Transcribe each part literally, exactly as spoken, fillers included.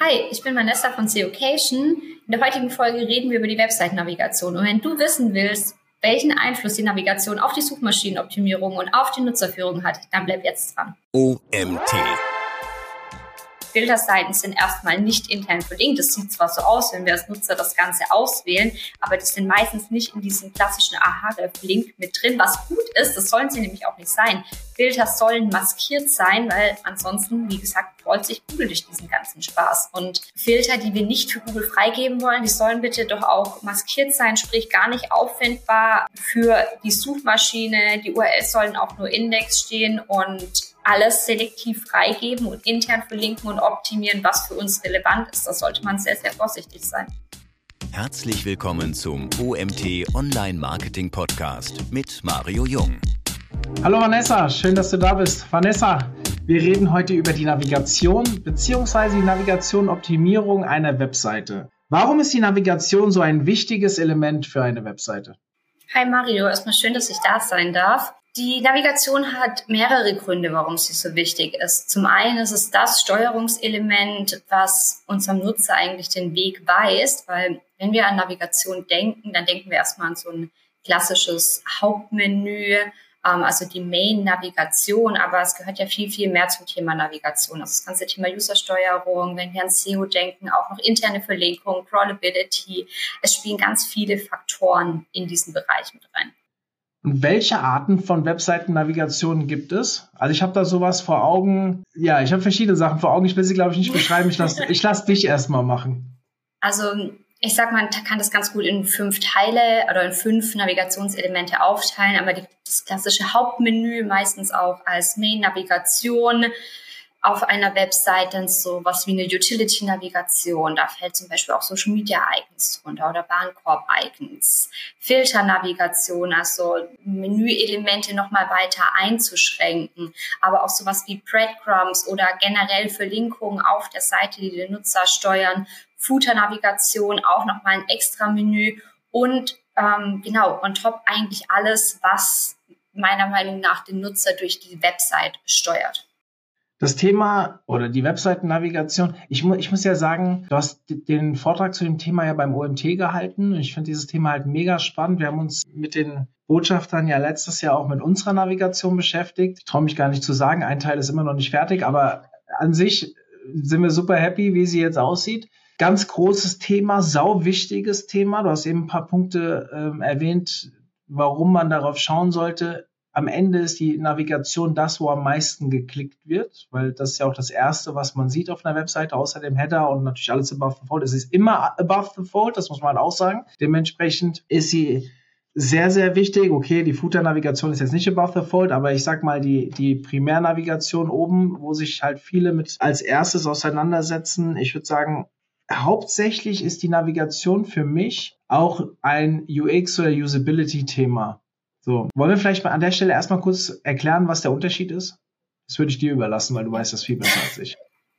Hi, ich bin Vanessa von Seocation. In der heutigen Folge reden wir über die Website-Navigation. Und wenn du wissen willst, welchen Einfluss die Navigation auf die Suchmaschinenoptimierung und auf die Nutzerführung hat, dann bleib jetzt dran. O M T. Filterseiten sind erstmal nicht intern verlinkt. Das sieht zwar so aus, wenn wir als Nutzer das Ganze auswählen, aber die sind meistens nicht in diesem klassischen Ahrefs-Link mit drin, was gut ist. Das sollen sie nämlich auch nicht sein. Filter sollen maskiert sein, weil ansonsten, wie gesagt, trollt sich Google durch diesen ganzen Spaß. Und Filter, die wir nicht für Google freigeben wollen, die sollen bitte doch auch maskiert sein, sprich gar nicht auffindbar für die Suchmaschine. Die U R Ls sollen auch nur Index stehen und alles selektiv freigeben und intern verlinken und optimieren, was für uns relevant ist. Da sollte man sehr, sehr vorsichtig sein. Herzlich willkommen zum O M T Online Marketing Podcast mit Mario Jung. Hallo Vanessa, schön, dass du da bist. Vanessa, wir reden heute über die Navigation bzw. die Navigation-Optimierung einer Webseite. Warum ist die Navigation so ein wichtiges Element für eine Webseite? Hi Mario, erstmal schön, dass ich da sein darf. Die Navigation hat mehrere Gründe, warum sie so wichtig ist. Zum einen ist es das Steuerungselement, was unserem Nutzer eigentlich den Weg weist, weil wenn wir an Navigation denken, dann denken wir erstmal an so ein klassisches Hauptmenü, ähm, also die Main-Navigation, aber es gehört ja viel, viel mehr zum Thema Navigation. Also das ganze Thema Usersteuerung, wenn wir an S E O denken, auch noch interne Verlinkung, Crawlability. Es spielen ganz viele Faktoren in diesen Bereich mit rein. Und welche Arten von Webseiten-Navigation gibt es? Also ich habe da sowas vor Augen. Ja, ich habe verschiedene Sachen vor Augen. Ich will sie, glaube ich, nicht beschreiben. Ich lasse ich lass dich erstmal machen. Also ich sag mal, man kann das ganz gut in fünf Teile oder in fünf Navigationselemente aufteilen. Aber die, das klassische Hauptmenü meistens auch als Main-Navigation. Auf einer Website dann so was wie eine Utility-Navigation. Da fällt zum Beispiel auch Social-Media-Icons drunter oder Warenkorb-Icons. Filter-Navigation, also Menüelemente nochmal weiter einzuschränken. Aber auch sowas wie Breadcrumbs oder generell Verlinkungen auf der Seite, die den Nutzer steuern. Footer-Navigation, auch nochmal ein extra Menü. Und ähm, genau, on top eigentlich alles, was meiner Meinung nach den Nutzer durch die Website steuert. Das Thema oder die Webseiten-Navigation, ich, mu- ich muss ja sagen, du hast d- den Vortrag zu dem Thema ja beim O M T gehalten. Ich finde dieses Thema halt mega spannend. Wir haben uns mit den Botschaftern ja letztes Jahr auch mit unserer Navigation beschäftigt. Ich traue mich gar nicht zu sagen, ein Teil ist immer noch nicht fertig, aber an sich sind wir super happy, wie sie jetzt aussieht. Ganz großes Thema, sau wichtiges Thema. Du hast eben ein paar Punkte ähm, erwähnt, warum man darauf schauen sollte. Am Ende ist die Navigation das, wo am meisten geklickt wird, weil das ist ja auch das Erste, was man sieht auf einer Webseite, außer dem Header und natürlich alles above the fold. Es ist immer above the fold, das muss man auch sagen. Dementsprechend ist sie sehr, sehr wichtig. Okay, die Footer-Navigation ist jetzt nicht above the fold, aber ich sag mal, die, die Primärnavigation oben, wo sich halt viele mit als erstes auseinandersetzen. Ich würde sagen, hauptsächlich ist die Navigation für mich auch ein U X- oder Usability-Thema. So, wollen wir vielleicht mal an der Stelle erstmal kurz erklären, was der Unterschied ist? Das würde ich dir überlassen, weil du weißt das viel besser als ich.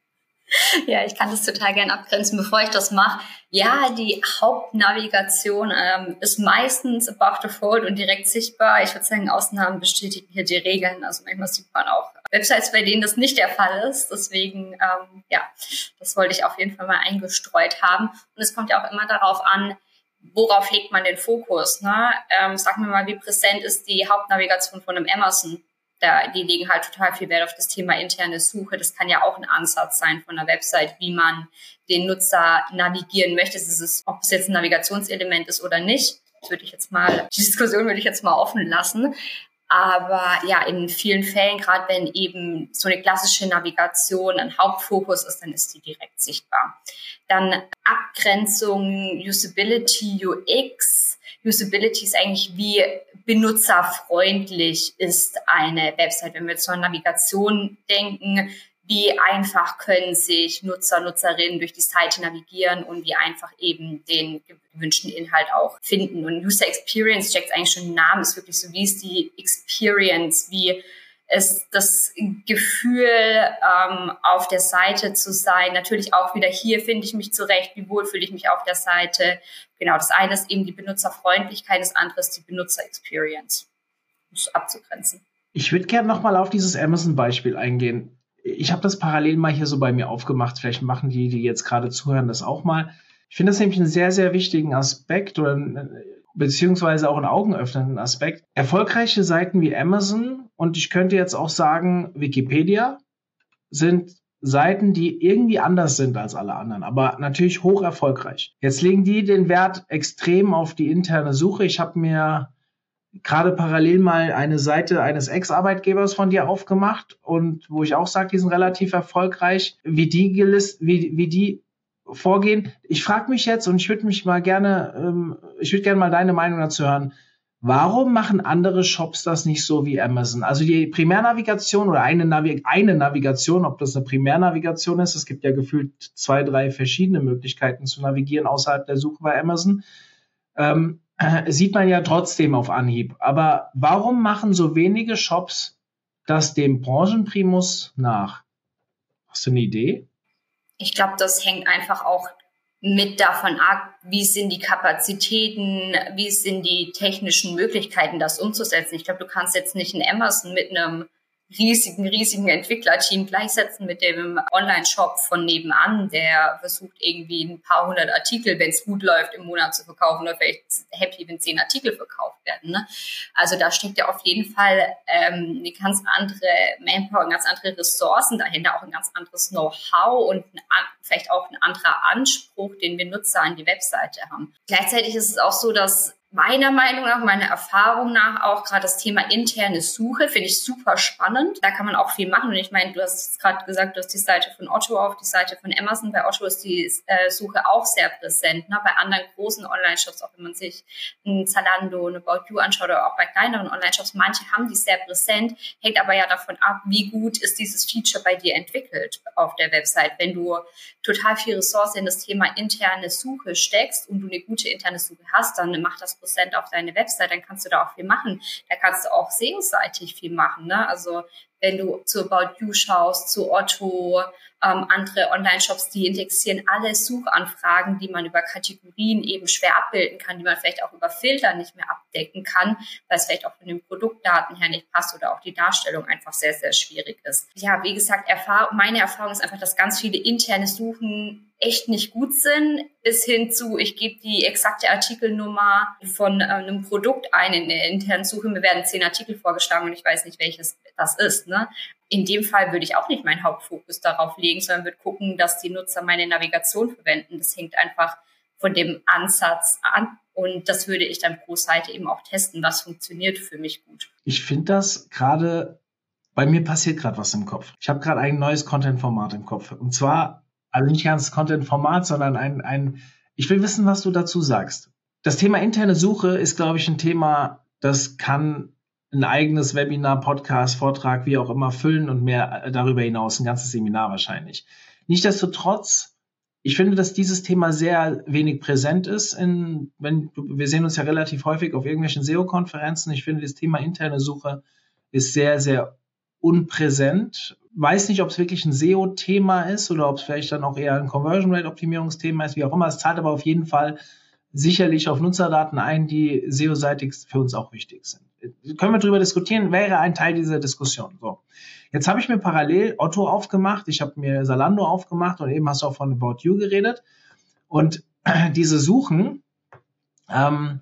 Ja, ich kann das total gern abgrenzen, bevor ich das mache. Ja, die Hauptnavigation ähm, ist meistens above the fold und direkt sichtbar. Ich würde sagen, Ausnahmen bestätigen hier die Regeln. Also manchmal sieht man auch Websites, bei denen das nicht der Fall ist. Deswegen, ähm, ja, das wollte ich auf jeden Fall mal eingestreut haben. Und es kommt ja auch immer darauf an, worauf legt man den Fokus? Ne? Ähm, sag mir mal, wie präsent ist die Hauptnavigation von einem Amazon? Da, die legen halt total viel Wert auf das Thema interne Suche. Das kann ja auch ein Ansatz sein von einer Website, wie man den Nutzer navigieren möchte. Das ist, ob es jetzt ein Navigationselement ist oder nicht. Das würde ich jetzt mal, die Diskussion würde ich jetzt mal offen lassen. Aber ja, in vielen Fällen, gerade wenn eben so eine klassische Navigation ein Hauptfokus ist, dann ist die direkt sichtbar. Dann Abgrenzung, Usability, U X. Usability ist eigentlich, wie benutzerfreundlich ist eine Website. Wenn wir zur Navigation denken, wie einfach können sich Nutzer, Nutzerinnen durch die Seite navigieren und wie einfach eben den gewünschten Inhalt auch finden. Und User Experience checkt eigentlich schon den Namen, ist wirklich so, wie ist die Experience, wie ist das Gefühl, ähm, auf der Seite zu sein. Natürlich auch wieder, hier finde ich mich zurecht, wie wohl fühle ich mich auf der Seite. Genau, das eine ist eben die Benutzerfreundlichkeit, das andere ist die Benutzer-Experience. Das ist abzugrenzen. Ich würde gerne nochmal auf dieses Amazon-Beispiel eingehen. ich habe das parallel mal hier so bei mir aufgemacht, vielleicht machen die, die jetzt gerade zuhören, das auch mal. Ich finde das nämlich einen sehr, sehr wichtigen Aspekt oder beziehungsweise auch einen augenöffnenden Aspekt. Erfolgreiche Seiten wie Amazon und ich könnte jetzt auch sagen Wikipedia sind Seiten, die irgendwie anders sind als alle anderen, aber natürlich hoch erfolgreich. Jetzt legen die den Wert extrem auf die interne Suche. Ich habe mir gerade parallel mal eine Seite eines Ex-Arbeitgebers von dir aufgemacht und wo ich auch sage, die sind relativ erfolgreich, wie die gelist, wie, wie die vorgehen. Ich frage mich jetzt und ich würde mich mal gerne, ähm, ich würde gerne mal deine Meinung dazu hören. Warum machen andere Shops das nicht so wie Amazon? Also die Primärnavigation oder eine, Navi- eine Navigation, ob das eine Primärnavigation ist, es gibt ja gefühlt zwei, drei verschiedene Möglichkeiten zu navigieren außerhalb der Suche bei Amazon, ähm, äh, sieht man ja trotzdem auf Anhieb. Aber warum machen so wenige Shops das dem Branchenprimus nach? Hast du eine Idee? Ich glaube, das hängt einfach auch mit davon ab, wie sind die Kapazitäten, wie sind die technischen Möglichkeiten, das umzusetzen. Ich glaube, du kannst jetzt nicht in Amazon mit einem riesigen, riesigen Entwicklerteam gleichsetzen mit dem Online-Shop von nebenan, der versucht irgendwie ein paar hundert Artikel, wenn es gut läuft, im Monat zu verkaufen oder vielleicht happy, wenn zehn Artikel verkauft werden. Ne? Also da steckt ja auf jeden Fall ähm, eine ganz andere Manpower, ganz andere Ressourcen dahinter, auch ein ganz anderes Know-how und ein, vielleicht auch ein anderer Anspruch, den wir Nutzer an die Webseite haben. Gleichzeitig ist es auch so, dass meiner Meinung nach, meiner Erfahrung nach auch gerade das Thema interne Suche finde ich super spannend. Da kann man auch viel machen. Und ich meine, du hast gerade gesagt, du hast die Seite von Otto auf, die Seite von Amazon. Bei Otto ist die äh, Suche auch sehr präsent. Ne? Bei anderen großen Online-Shops, auch wenn man sich ein Zalando, eine About You anschaut oder auch bei kleineren Online-Shops, manche haben die sehr präsent, hängt aber ja davon ab, wie gut ist dieses Feature bei dir entwickelt auf der Website. Wenn du total viel Ressource in das Thema interne Suche steckst und du eine gute interne Suche hast, dann macht das Prozent auf deine Website, dann kannst du da auch viel machen. Da kannst du auch S E O-seitig viel machen. Ne? Also wenn du zu About You schaust, zu Otto, ähm, andere Online-Shops, die indexieren alle Suchanfragen, die man über Kategorien eben schwer abbilden kann, die man vielleicht auch über Filter nicht mehr abdecken kann, weil es vielleicht auch von den Produktdaten her nicht passt oder auch die Darstellung einfach sehr, sehr schwierig ist. Ja, wie gesagt, Erfahrung, meine Erfahrung ist einfach, dass ganz viele interne Suchen echt nicht gut sind, bis hin zu, ich gebe die exakte Artikelnummer von äh, einem Produkt ein in der internen Suche, mir werden zehn Artikel vorgeschlagen und ich weiß nicht, welches das ist. Ne? In dem Fall würde ich auch nicht meinen Hauptfokus darauf legen, sondern würde gucken, dass die Nutzer meine Navigation verwenden. Das hängt einfach von dem Ansatz an und das würde ich dann pro Seite eben auch testen, was funktioniert für mich gut. Ich finde das gerade, bei mir passiert gerade was im Kopf. Ich habe gerade ein neues Content-Format im Kopf und zwar also nicht ganz Content-Format, sondern ein, ein, ich will wissen, was du dazu sagst. Das Thema interne Suche ist, glaube ich, ein Thema, das kann ein eigenes Webinar, Podcast, Vortrag, wie auch immer füllen und mehr darüber hinaus, ein ganzes Seminar wahrscheinlich. Nichtsdestotrotz, ich finde, dass dieses Thema sehr wenig präsent ist. In, wenn, wir sehen uns ja relativ häufig auf irgendwelchen S E O-Konferenzen. Ich finde, das Thema interne Suche ist sehr, sehr unpräsent. Weiß nicht, ob es wirklich ein S E O-Thema ist oder ob es vielleicht dann auch eher ein Conversion-Rate-Optimierungsthema ist, wie auch immer. Es zahlt aber auf jeden Fall sicherlich auf Nutzerdaten ein, die S E O-seitig für uns auch wichtig sind. Können wir darüber diskutieren, wäre ein Teil dieser Diskussion. So, jetzt habe ich mir parallel Otto aufgemacht, ich habe mir Zalando aufgemacht und eben hast du auch von About You geredet. Und äh, diese Suchen, ähm,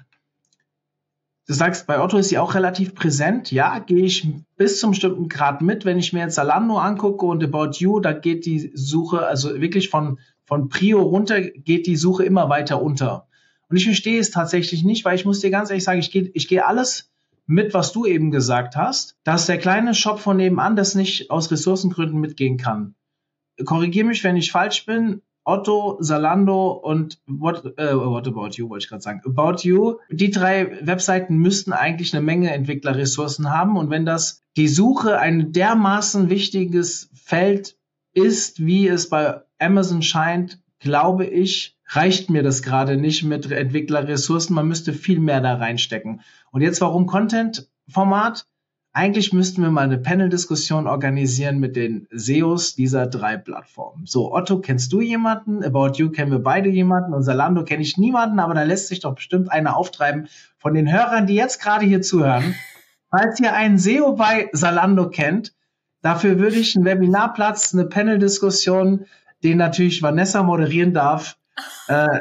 du sagst, bei Otto ist sie auch relativ präsent. Ja, gehe ich bis zum bestimmten Grad mit. Wenn ich mir jetzt Zalando angucke und About You, da geht die Suche, also wirklich von, von Prio runter, geht die Suche immer weiter unter. Und ich verstehe es tatsächlich nicht, weil ich muss dir ganz ehrlich sagen, ich gehe ich gehe alles mit, was du eben gesagt hast, dass der kleine Shop von nebenan das nicht aus Ressourcengründen mitgehen kann. Korrigiere mich, wenn ich falsch bin. Otto, Zalando und What, äh, What About You, wollte ich gerade sagen. About You, die drei Webseiten müssten eigentlich eine Menge Entwicklerressourcen haben. Und wenn das die Suche ein dermaßen wichtiges Feld ist, wie es bei Amazon scheint, glaube ich, reicht mir das gerade nicht mit Entwicklerressourcen. Man müsste viel mehr da reinstecken. Und jetzt warum Content-Format? Eigentlich müssten wir mal eine Panel-Diskussion organisieren mit den S E Os dieser drei Plattformen. So, Otto, kennst du jemanden? About You kennen wir beide jemanden und Zalando kenne ich niemanden, aber da lässt sich doch bestimmt einer auftreiben von den Hörern, die jetzt gerade hier zuhören. Falls ihr einen S E O bei Zalando kennt, Dafür würde ich einen Webinarplatz, eine Panel-Diskussion, den natürlich Vanessa moderieren darf, äh,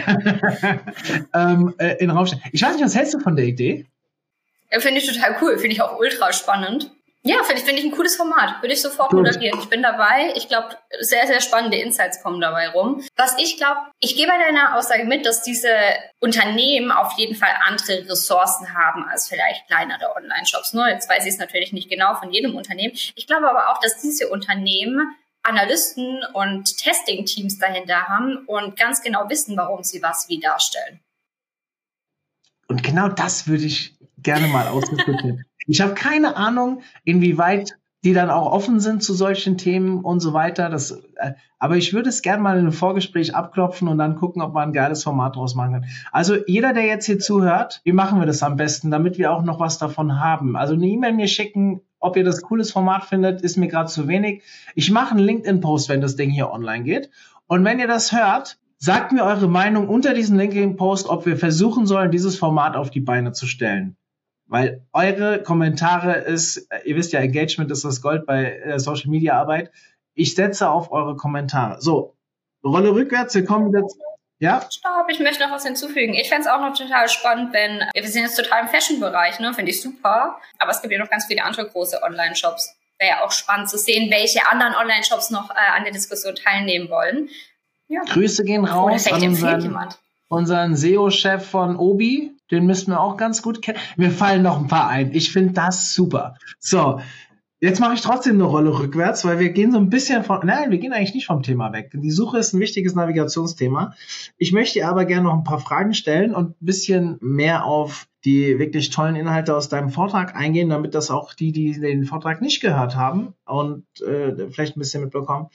ähm, äh, in den Raum stellen. Ich weiß nicht, was hältst du von der Idee? Ja, finde ich total cool. Finde ich auch ultra spannend. Ja, finde ich, finde ich ein cooles Format. Würde ich sofort Gut. moderieren. Ich bin dabei. Ich glaube, sehr, sehr spannende Insights kommen dabei rum. Was ich glaube, ich gehe bei deiner Aussage mit, dass diese Unternehmen auf jeden Fall andere Ressourcen haben als vielleicht kleinere Online-Shops. Nur jetzt weiß ich es natürlich nicht genau von jedem Unternehmen. Ich glaube aber auch, dass diese Unternehmen Analysten und Testing-Teams dahinter haben und ganz genau wissen, warum sie was wie darstellen. Und genau das würde ich gerne mal ausdiskutieren. Ich habe keine Ahnung, inwieweit die dann auch offen sind zu solchen Themen und so weiter. Das, äh, aber ich würde es gerne mal in einem Vorgespräch abklopfen und dann gucken, ob man ein geiles Format draus machen kann. Also jeder, der jetzt hier zuhört, wie machen wir das am besten, damit wir auch noch was davon haben? Also eine E-Mail mir schicken, ob ihr das cooles Format findet, ist mir gerade zu wenig. Ich mache einen LinkedIn-Post, wenn das Ding hier online geht. Und wenn ihr das hört, sagt mir eure Meinung unter diesem LinkedIn-Post, ob wir versuchen sollen, dieses Format auf die Beine zu stellen. Weil eure Kommentare ist, ihr wisst ja, Engagement ist das Gold bei äh, Social Media Arbeit. Ich setze auf eure Kommentare. So, Rolle rückwärts, wir kommen jetzt. Ja? Stopp, ich möchte noch was hinzufügen. Ich fände es auch noch total spannend, wenn, wir sind jetzt total im Fashion-Bereich, ne, finde ich super. Aber es gibt ja noch ganz viele andere große Online-Shops. Wäre ja auch spannend zu sehen, welche anderen Online-Shops noch äh, an der Diskussion teilnehmen wollen. Ja. Grüße gehen raus an unseren, unseren S E O-Chef von Obi. Den müssten wir auch ganz gut kennen. Mir fallen noch ein paar ein. Ich finde das super. So, jetzt mache ich trotzdem eine Rolle rückwärts, weil wir gehen so ein bisschen von, nein, wir gehen eigentlich nicht vom Thema weg. Die Suche ist ein wichtiges Navigationsthema. Ich möchte aber gerne noch ein paar Fragen stellen und ein bisschen mehr auf die wirklich tollen Inhalte aus deinem Vortrag eingehen, damit das auch die, die den Vortrag nicht gehört haben und äh, vielleicht ein bisschen mitbekommen.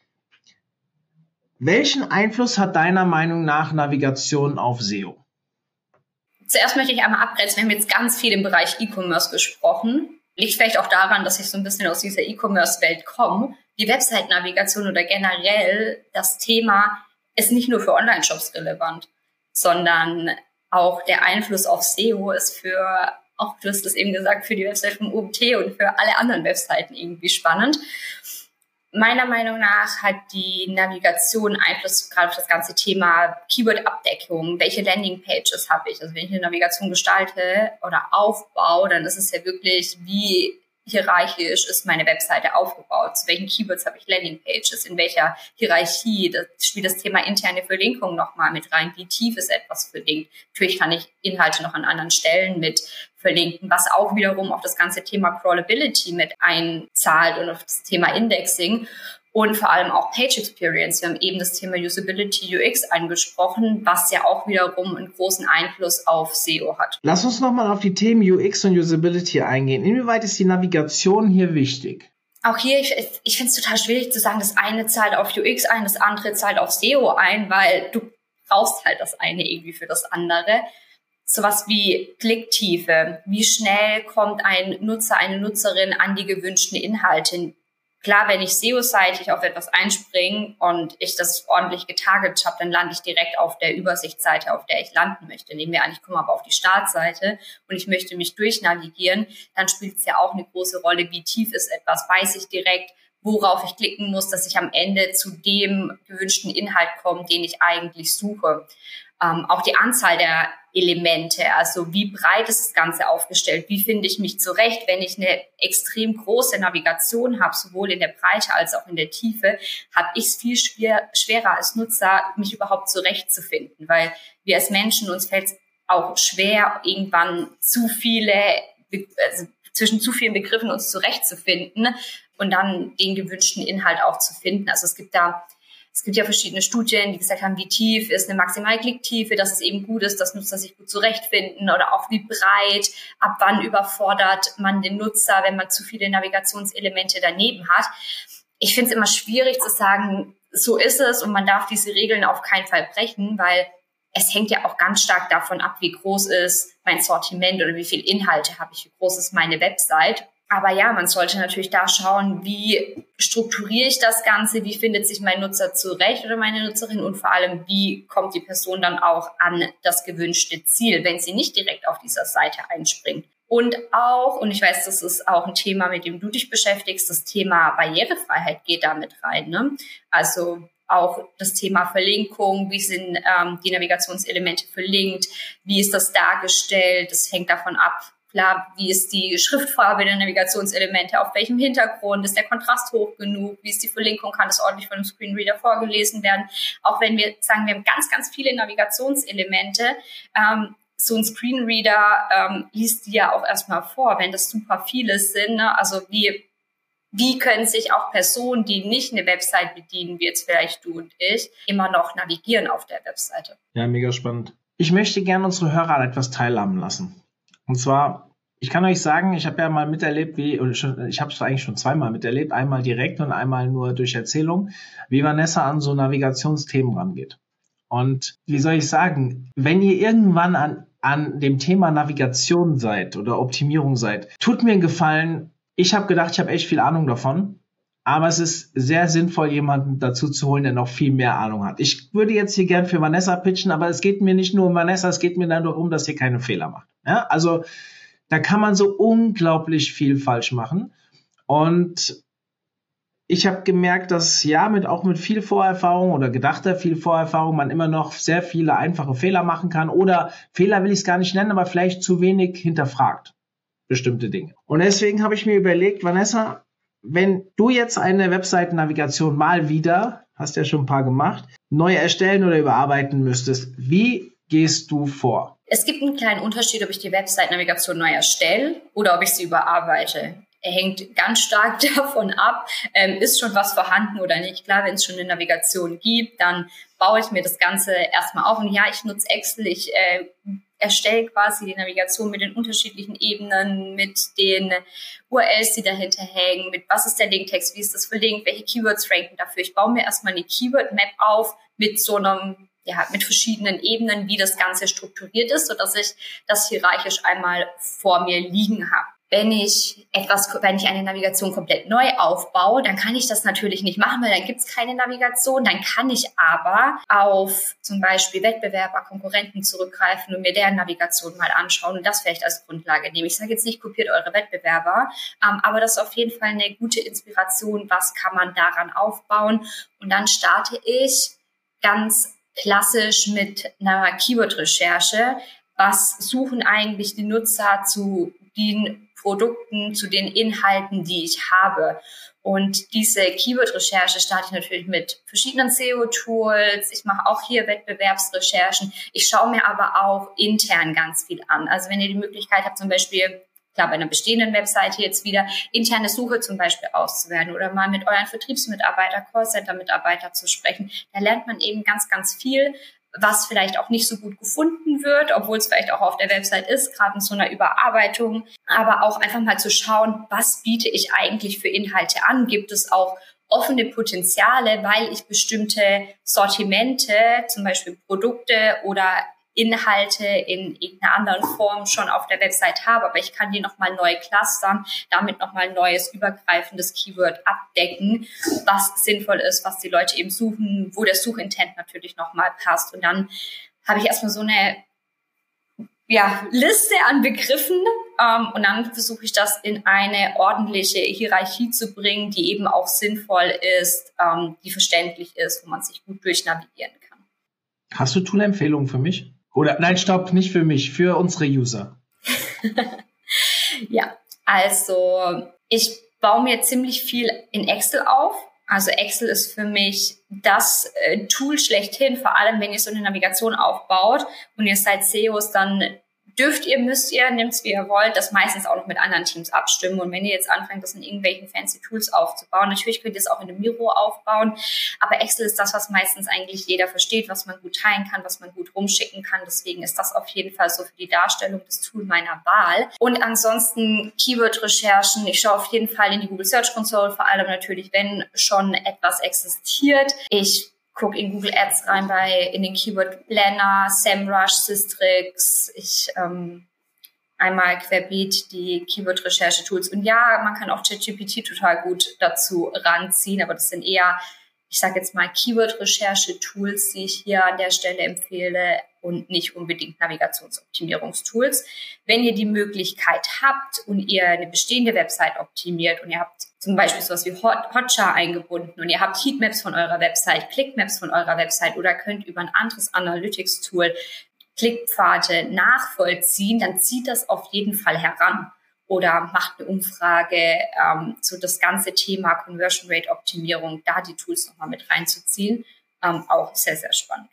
Welchen Einfluss hat deiner Meinung nach Navigation auf S E O? Zuerst möchte ich einmal abgrenzen, wir haben jetzt ganz viel im Bereich E-Commerce gesprochen. Liegt vielleicht auch daran, dass ich so ein bisschen aus dieser E-Commerce-Welt komme. Die Website-Navigation oder generell das Thema ist nicht nur für Online-Shops relevant, sondern auch der Einfluss auf S E O ist für, auch du hast es eben gesagt, für die Website vom O M T und für alle anderen Webseiten irgendwie spannend. Meiner Meinung nach hat die Navigation Einfluss gerade auf das ganze Thema Keyword-Abdeckung. Welche Landingpages habe ich? Also wenn ich eine Navigation gestalte oder aufbaue, dann ist es ja wirklich, wie hierarchisch ist meine Webseite aufgebaut? Zu welchen Keywords habe ich Landingpages? In welcher Hierarchie? Das spielt das Thema interne Verlinkung nochmal mit rein. Wie tief ist etwas verlinkt? Natürlich kann ich Inhalte noch an anderen Stellen mit verlinken, was auch wiederum auf das ganze Thema Crawlability mit einzahlt und auf das Thema Indexing und vor allem auch Page Experience. Wir haben eben das Thema Usability U X angesprochen, was ja auch wiederum einen großen Einfluss auf S E O hat. Lass uns nochmal auf die Themen U X und Usability eingehen. Inwieweit ist die Navigation hier wichtig? Auch hier, ich, ich finde es total schwierig zu sagen, das eine zahlt auf U X ein, das andere zahlt auf S E O ein, weil du brauchst halt das eine irgendwie für das andere. Sowas wie Klicktiefe. Wie schnell kommt ein Nutzer, eine Nutzerin an die gewünschten Inhalte? Klar, wenn ich S E O-seitig auf etwas einspringe und ich das ordentlich getargetet habe, dann lande ich direkt auf der Übersichtsseite, auf der ich landen möchte. Nehmen wir an, ich komme aber auf die Startseite und ich möchte mich durchnavigieren, dann spielt es ja auch eine große Rolle, wie tief ist etwas. Weiß ich direkt, worauf ich klicken muss, dass ich am Ende zu dem gewünschten Inhalt komme, den ich eigentlich suche. Ähm, auch die Anzahl der Elemente, also wie breit ist das Ganze aufgestellt, wie finde ich mich zurecht, wenn ich eine extrem große Navigation habe, sowohl in der Breite als auch in der Tiefe, habe ich es viel schwer, schwerer als Nutzer, mich überhaupt zurechtzufinden, weil wir als Menschen, uns fällt es auch schwer, irgendwann zu viele, also zwischen zu vielen Begriffen uns zurechtzufinden und dann den gewünschten Inhalt auch zu finden. Also es gibt da Es gibt ja verschiedene Studien, die gesagt haben, wie tief ist eine Maximalklicktiefe, dass es eben gut ist, dass Nutzer sich gut zurechtfinden oder auch wie breit, ab wann überfordert man den Nutzer, wenn man zu viele Navigationselemente daneben hat. Ich finde es immer schwierig zu sagen, so ist es und man darf diese Regeln auf keinen Fall brechen, weil es hängt ja auch ganz stark davon ab, wie groß ist mein Sortiment oder wie viel Inhalte habe ich, wie groß ist meine Website. Aber ja, man sollte natürlich da schauen, wie strukturiere ich das Ganze, wie findet sich mein Nutzer zurecht oder meine Nutzerin und vor allem, wie kommt die Person dann auch an das gewünschte Ziel, wenn sie nicht direkt auf dieser Seite einspringt. Und auch, und ich weiß, das ist auch ein Thema, mit dem du dich beschäftigst, das Thema Barrierefreiheit geht da mit rein, ne? Also auch das Thema Verlinkung, wie sind ähm, die Navigationselemente verlinkt, wie ist das dargestellt, das hängt davon ab, klar, wie ist die Schriftfarbe der Navigationselemente, auf welchem Hintergrund, ist der Kontrast hoch genug, wie ist die Verlinkung, kann das ordentlich von einem Screenreader vorgelesen werden. Auch wenn wir sagen, wir haben ganz, ganz viele Navigationselemente, ähm, so ein Screenreader ähm, liest die ja auch erstmal vor, wenn das super viele sind, ne? Also wie Wie können sich auch Personen, die nicht eine Website bedienen, wie jetzt vielleicht du und ich, immer noch navigieren auf der Webseite? Ja, mega spannend. Ich möchte gerne unsere Hörer an etwas teilhaben lassen. Und zwar, ich kann euch sagen, ich habe ja mal miterlebt, wie, oder schon, ich habe es eigentlich schon zweimal miterlebt, einmal direkt und einmal nur durch Erzählung, wie Vanessa an so Navigationsthemen rangeht. Und wie soll ich sagen, wenn ihr irgendwann an, an dem Thema Navigation seid oder Optimierung seid, tut mir einen Gefallen. Ich habe gedacht, ich habe echt viel Ahnung davon, aber es ist sehr sinnvoll, jemanden dazu zu holen, der noch viel mehr Ahnung hat. Ich würde jetzt hier gern für Vanessa pitchen, aber es geht mir nicht nur um Vanessa, es geht mir dann darum, dass ihr keine Fehler macht. Ja? Also da kann man so unglaublich viel falsch machen. Und ich habe gemerkt, dass ja, mit auch mit viel Vorerfahrung oder gedachter viel Vorerfahrung man immer noch sehr viele einfache Fehler machen kann. Oder Fehler will ich es gar nicht nennen, aber vielleicht zu wenig hinterfragt. Bestimmte Dinge. Und deswegen habe ich mir überlegt, Vanessa, wenn du jetzt eine Webseitennavigation mal wieder, hast ja schon ein paar gemacht, neu erstellen oder überarbeiten müsstest, wie gehst du vor? Es gibt einen kleinen Unterschied, ob ich die Webseitennavigation neu erstelle oder ob ich sie überarbeite. Er hängt ganz stark davon ab, ähm, ist schon was vorhanden oder nicht. Klar, wenn es schon eine Navigation gibt, dann baue ich mir das Ganze erstmal auf. Und ja, ich nutze Excel, ich äh, erstelle quasi die Navigation mit den unterschiedlichen Ebenen, mit den U R Ls, die dahinter hängen, mit was ist der Linktext, wie ist das verlinkt, welche Keywords ranken dafür. Ich baue mir erstmal eine Keyword-Map auf mit so einem, ja, mit verschiedenen Ebenen, wie das Ganze strukturiert ist, sodass ich das hierarchisch einmal vor mir liegen habe. Wenn ich etwas, wenn ich eine Navigation komplett neu aufbaue, dann kann ich das natürlich nicht machen, weil dann gibt es keine Navigation. Dann kann ich aber auf zum Beispiel Wettbewerber, Konkurrenten zurückgreifen und mir deren Navigation mal anschauen und das vielleicht als Grundlage nehmen. Ich sage jetzt nicht, kopiert eure Wettbewerber, ähm, aber das ist auf jeden Fall eine gute Inspiration. Was kann man daran aufbauen? Und dann starte ich ganz klassisch mit einer Keyword-Recherche. Was suchen eigentlich die Nutzer zu den Produkten, zu den Inhalten, die ich habe? Und diese Keyword-Recherche starte ich natürlich mit verschiedenen S E O-Tools. Ich mache auch hier Wettbewerbsrecherchen. Ich schaue mir aber auch intern ganz viel an. Also wenn ihr die Möglichkeit habt, zum Beispiel, klar, bei einer bestehenden Webseite jetzt wieder interne Suche zum Beispiel auszuwerten oder mal mit euren Vertriebsmitarbeiter, Callcenter-Mitarbeiter zu sprechen, da lernt man eben ganz, ganz viel, was vielleicht auch nicht so gut gefunden wird, obwohl es vielleicht auch auf der Website ist, gerade in so einer Überarbeitung. Aber auch einfach mal zu schauen, was biete ich eigentlich für Inhalte an? Gibt es auch offene Potenziale, weil ich bestimmte Sortimente, zum Beispiel Produkte oder Inhalte in irgendeiner anderen Form schon auf der Website habe, aber ich kann die nochmal neu clustern, damit nochmal ein neues übergreifendes Keyword abdecken, was sinnvoll ist, was die Leute eben suchen, wo der Suchintent natürlich nochmal passt. Und dann habe ich erstmal so eine ja, Liste an Begriffen ähm, und dann versuche ich das in eine ordentliche Hierarchie zu bringen, die eben auch sinnvoll ist, ähm, die verständlich ist, wo man sich gut durchnavigieren kann. Hast du Tool-Empfehlungen für mich? Oder, nein, stopp, nicht für mich, für unsere User. Ja, also ich baue mir ziemlich viel in Excel auf. Also Excel ist für mich das äh, Tool schlechthin, vor allem wenn ihr so eine Navigation aufbaut und ihr seid S E Os, dann dürft ihr, müsst ihr, nehmt's wie ihr wollt, das meistens auch noch mit anderen Teams abstimmen. Und wenn ihr jetzt anfangt, das in irgendwelchen fancy Tools aufzubauen, natürlich könnt ihr es auch in einem Miro aufbauen, aber Excel ist das, was meistens eigentlich jeder versteht, was man gut teilen kann, was man gut rumschicken kann. Deswegen ist das auf jeden Fall so für die Darstellung das Tool meiner Wahl. Und ansonsten Keyword-Recherchen. Ich schaue auf jeden Fall in die Google Search Console, vor allem natürlich, wenn schon etwas existiert. Ich gucke in Google Ads rein bei in den Keyword Planner, SEMrush, Systrix. Ich ähm, einmal querbeet die Keyword-Recherche-Tools. Und ja, man kann auch ChatGPT total gut dazu ranziehen, aber das sind eher, ich sage jetzt mal, Keyword-Recherche-Tools, die ich hier an der Stelle empfehle. und nicht unbedingt Navigationsoptimierungstools. Wenn ihr die Möglichkeit habt und ihr eine bestehende Website optimiert und ihr habt zum Beispiel sowas wie Hot, Hotjar eingebunden und ihr habt Heatmaps von eurer Website, Clickmaps von eurer Website oder könnt über ein anderes Analytics-Tool Klickpfade nachvollziehen, dann zieht das auf jeden Fall heran. Oder macht eine Umfrage ähm, zu das ganze Thema Conversion Rate Optimierung, da die Tools nochmal mit reinzuziehen. Ähm, auch sehr, sehr spannend.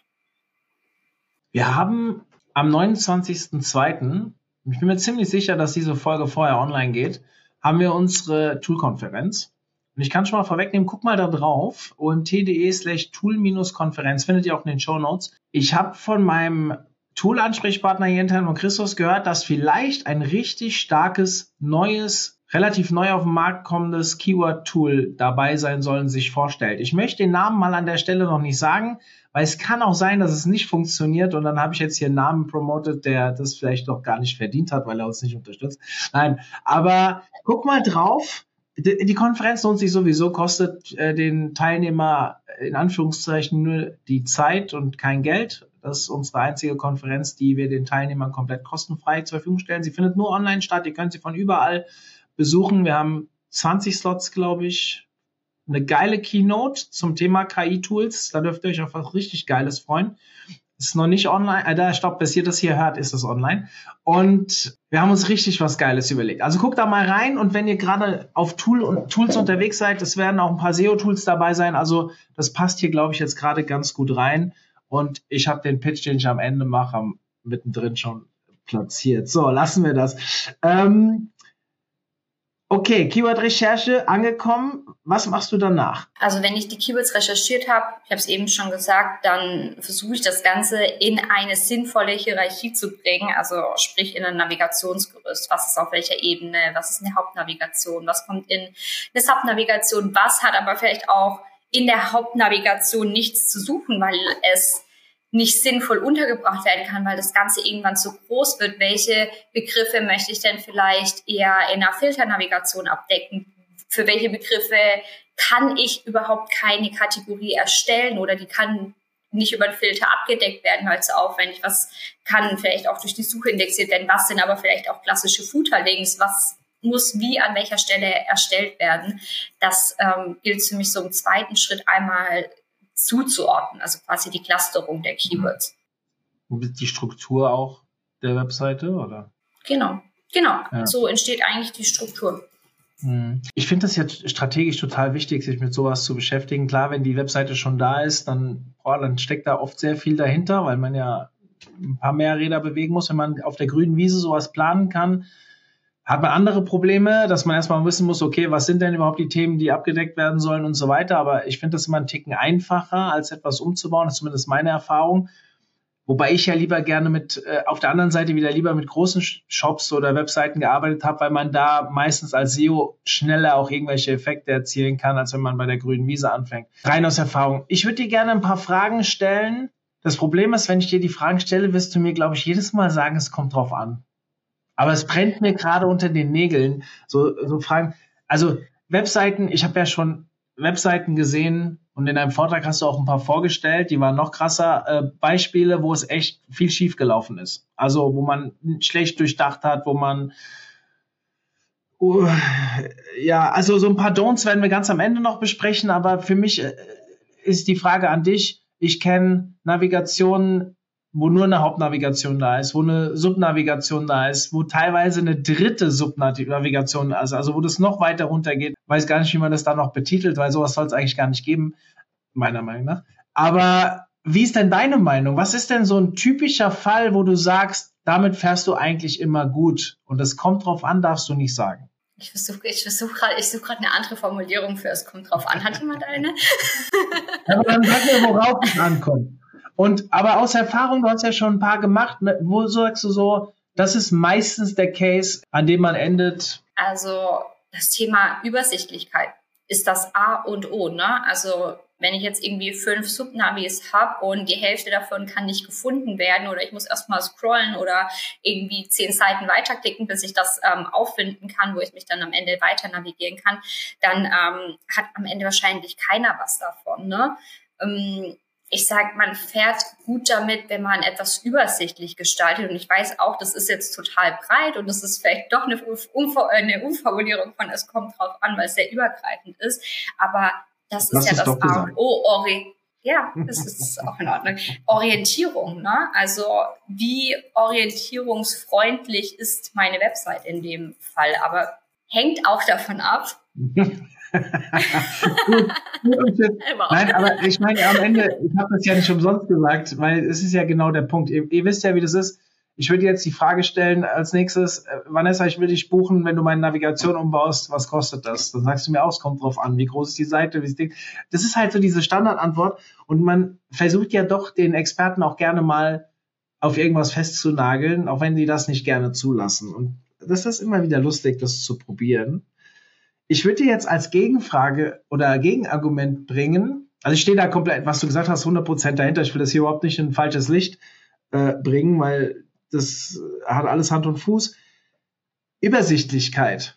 Wir haben am neunundzwanzigsten zweiten, ich bin mir ziemlich sicher, dass diese Folge vorher online geht, haben wir unsere Tool-Konferenz. Und ich kann schon mal vorwegnehmen, guck mal da drauf, omt.de slash tool-Konferenz, findet ihr auch in den Shownotes. Ich habe von meinem Tool-Ansprechpartner hier intern von Christus gehört, dass vielleicht ein richtig starkes, neues, relativ neu auf den Markt kommendes Keyword-Tool dabei sein soll und sich vorstellt. Ich möchte den Namen mal an der Stelle noch nicht sagen, weil es kann auch sein, dass es nicht funktioniert und dann habe ich jetzt hier einen Namen promotet, der das vielleicht doch gar nicht verdient hat, weil er uns nicht unterstützt. Nein, aber guck mal drauf. Die Konferenz lohnt sich sowieso, kostet äh, den Teilnehmer in Anführungszeichen nur die Zeit und kein Geld. Das ist unsere einzige Konferenz, die wir den Teilnehmern komplett kostenfrei zur Verfügung stellen. Sie findet nur online statt. Ihr könnt sie von überall besuchen. Wir haben zwanzig Slots, glaube ich. Eine geile Keynote zum Thema K I-Tools. Da dürft ihr euch auf was richtig Geiles freuen. Ist noch nicht online. Äh, da, stopp, bis ihr das hier hört, ist es online. Und wir haben uns richtig was Geiles überlegt. Also guckt da mal rein und wenn ihr gerade auf Tool und Tools unterwegs seid, es werden auch ein paar S E O-Tools dabei sein. Also das passt hier, glaube ich, jetzt gerade ganz gut rein. Und ich habe den Pitch, den ich am Ende mache, mittendrin schon platziert. So, lassen wir das. Ähm, okay, Keyword-Recherche angekommen. Was machst du danach? Also wenn ich die Keywords recherchiert habe, ich habe es eben schon gesagt, dann versuche ich das Ganze in eine sinnvolle Hierarchie zu bringen. Also sprich in ein Navigationsgerüst. Was ist auf welcher Ebene? Was ist eine Hauptnavigation? Was kommt in eine Subnavigation? Was hat aber vielleicht auch in der Hauptnavigation nichts zu suchen, weil es nicht sinnvoll untergebracht werden kann, weil das Ganze irgendwann zu groß wird. Welche Begriffe möchte ich denn vielleicht eher in einer Filternavigation abdecken? Für welche Begriffe kann ich überhaupt keine Kategorie erstellen oder die kann nicht über den Filter abgedeckt werden, weil es so aufwendig. Was kann vielleicht auch durch die Suche indexiert werden? Was sind aber vielleicht auch klassische Footer-Links? Was muss wie an welcher Stelle erstellt werden? Das ähm, gilt für mich so im zweiten Schritt einmal zuzuordnen, also quasi die Clusterung der Keywords. Die Struktur auch der Webseite, oder? Genau, genau. Ja. So entsteht eigentlich die Struktur. Ich finde das jetzt strategisch total wichtig, sich mit sowas zu beschäftigen. Klar, wenn die Webseite schon da ist, dann, boah, dann steckt da oft sehr viel dahinter, weil man ja ein paar mehr Räder bewegen muss. Wenn man auf der grünen Wiese sowas planen kann, hat man andere Probleme, dass man erstmal wissen muss, okay, was sind denn überhaupt die Themen, die abgedeckt werden sollen und so weiter. Aber ich finde das immer einen Ticken einfacher, als etwas umzubauen. Das ist zumindest meine Erfahrung. Wobei ich ja lieber gerne mit, äh, auf der anderen Seite wieder lieber mit großen Shops oder Webseiten gearbeitet habe, weil man da meistens als S E O schneller auch irgendwelche Effekte erzielen kann, als wenn man bei der grünen Wiese anfängt. Rein aus Erfahrung. Ich würde dir gerne ein paar Fragen stellen. Das Problem ist, wenn ich dir die Fragen stelle, wirst du mir, glaube ich, jedes Mal sagen, es kommt drauf an. Aber es brennt mir gerade unter den Nägeln, so, so Fragen. Also Webseiten, ich habe ja schon Webseiten gesehen und in deinem Vortrag hast du auch ein paar vorgestellt, die waren noch krasser, äh, Beispiele, wo es echt viel schief gelaufen ist. Also wo man schlecht durchdacht hat, wo man uh, ja, also so ein paar Don'ts werden wir ganz am Ende noch besprechen, aber für mich äh, ist die Frage an dich, ich kenne Navigationen, wo nur eine Hauptnavigation da ist, wo eine Subnavigation da ist, wo teilweise eine dritte Subnavigation da ist, also wo das noch weiter runtergeht. Weiß gar nicht, wie man das da noch betitelt, weil sowas soll es eigentlich gar nicht geben, meiner Meinung nach. Aber wie ist denn deine Meinung? Was ist denn so ein typischer Fall, wo du sagst, damit fährst du eigentlich immer gut und es kommt drauf an, darfst du nicht sagen? Ich versuche ich versuch gerade ich suche gerade eine andere Formulierung für es kommt drauf an. Hat jemand eine? Ja, aber dann sag mir, worauf es ankommt. Und aber aus Erfahrung, du hast ja schon ein paar gemacht, wo sagst du so, das ist meistens der Case, an dem man endet? Also das Thema Übersichtlichkeit ist das A und O, ne? Also wenn ich jetzt irgendwie fünf Subnavis habe und die Hälfte davon kann nicht gefunden werden oder ich muss erstmal scrollen oder irgendwie zehn Seiten weiterklicken, bis ich das ähm, auffinden kann, wo ich mich dann am Ende weiter navigieren kann, dann ähm, hat am Ende wahrscheinlich keiner was davon, ne? Ähm, ich sage, man fährt gut damit, wenn man etwas übersichtlich gestaltet. Und ich weiß auch, das ist jetzt total breit und das ist vielleicht doch eine, Umfor- eine Umformulierung von es kommt drauf an, weil es sehr übergreifend ist. Aber das ist Lass ja es das doch A und gesagt. O. Ori- ja, das ist auch in Ordnung. Orientierung, ne? Also wie orientierungsfreundlich ist meine Website in dem Fall? Aber hängt auch davon ab. gut, gut und fit. Nein, aber ich meine, am Ende, ich habe das ja nicht umsonst gesagt, weil es ist ja genau der Punkt. Ihr, ihr wisst ja, wie das ist. Ich würde jetzt die Frage stellen als nächstes, äh, Vanessa, ich will dich buchen, wenn du meine Navigation umbaust, was kostet das? Dann sagst du mir auch, es kommt drauf an, wie groß ist die Seite, wie ist das Ding. Das ist halt so diese Standardantwort und man versucht ja doch den Experten auch gerne mal auf irgendwas festzunageln, auch wenn die das nicht gerne zulassen. Und das ist immer wieder lustig, das zu probieren. Ich würde dir jetzt als Gegenfrage oder Gegenargument bringen, also ich stehe da komplett, was du gesagt hast, hundert Prozent dahinter. Ich will das hier überhaupt nicht in ein falsches Licht äh, bringen, weil das hat alles Hand und Fuß. Übersichtlichkeit.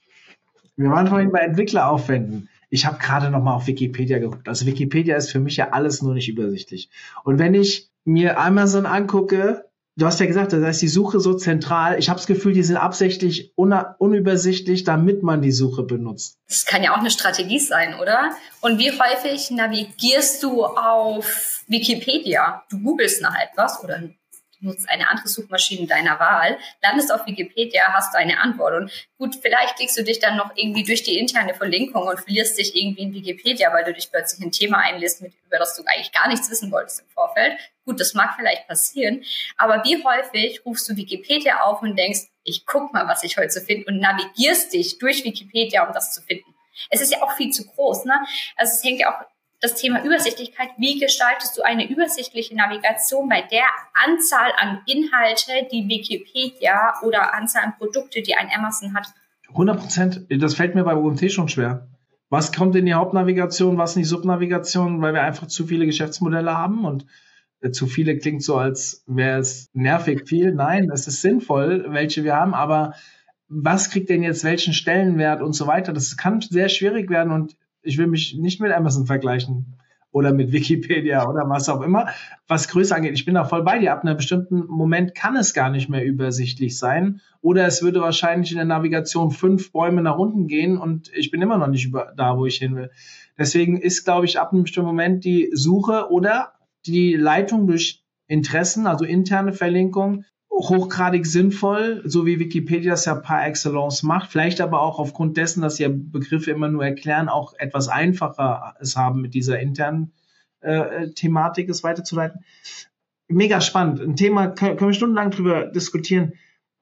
Wir waren vorhin bei Entwickleraufwänden. Ich habe gerade noch mal auf Wikipedia geguckt. Also Wikipedia ist für mich ja alles nur nicht übersichtlich. Und wenn ich mir Amazon angucke, du hast ja gesagt, da ist die Suche so zentral. Ich habe das Gefühl, die sind absichtlich un- unübersichtlich, damit man die Suche benutzt. Das kann ja auch eine Strategie sein, oder? Und wie häufig navigierst du auf Wikipedia? Du googelst nach etwas oder nutzt eine andere Suchmaschine deiner Wahl, landest auf Wikipedia, hast du eine Antwort. Und gut, vielleicht klickst du dich dann noch irgendwie durch die interne Verlinkung und verlierst dich irgendwie in Wikipedia, weil du dich plötzlich in ein Thema einlässt, mit, über das du eigentlich gar nichts wissen wolltest im Vorfeld. Gut, das mag vielleicht passieren, aber wie häufig rufst du Wikipedia auf und denkst, ich guck mal, was ich heute so finde und navigierst dich durch Wikipedia, um das zu finden. Es ist ja auch viel zu groß, ne? Also es hängt ja auch das Thema Übersichtlichkeit. Wie gestaltest du eine übersichtliche Navigation bei der Anzahl an Inhalte, die Wikipedia oder Anzahl an Produkte, die ein Amazon hat? hundert Prozent. Das fällt mir bei O M T schon schwer. Was kommt in die Hauptnavigation, was in die Subnavigation, weil wir einfach zu viele Geschäftsmodelle haben und äh, zu viele klingt so, als wäre es nervig viel. Nein, es ist sinnvoll, welche wir haben, aber was kriegt denn jetzt welchen Stellenwert und so weiter? Das kann sehr schwierig werden und ich will mich nicht mit Amazon vergleichen oder mit Wikipedia oder was auch immer, was Größe angeht. Ich bin da voll bei dir. Ab einem bestimmten Moment kann es gar nicht mehr übersichtlich sein oder es würde wahrscheinlich in der Navigation fünf Bäume nach unten gehen und ich bin immer noch nicht über da, wo ich hin will. Deswegen ist, glaube ich, ab einem bestimmten Moment die Suche oder die Leitung durch Interessen, also interne Verlinkung, hochgradig sinnvoll, so wie Wikipedia es ja par excellence macht, vielleicht aber auch aufgrund dessen, dass sie ja Begriffe immer nur erklären, auch etwas einfacher es haben, mit dieser internen äh, Thematik es weiterzuleiten. Mega spannend. Ein Thema, können, können wir stundenlang drüber diskutieren.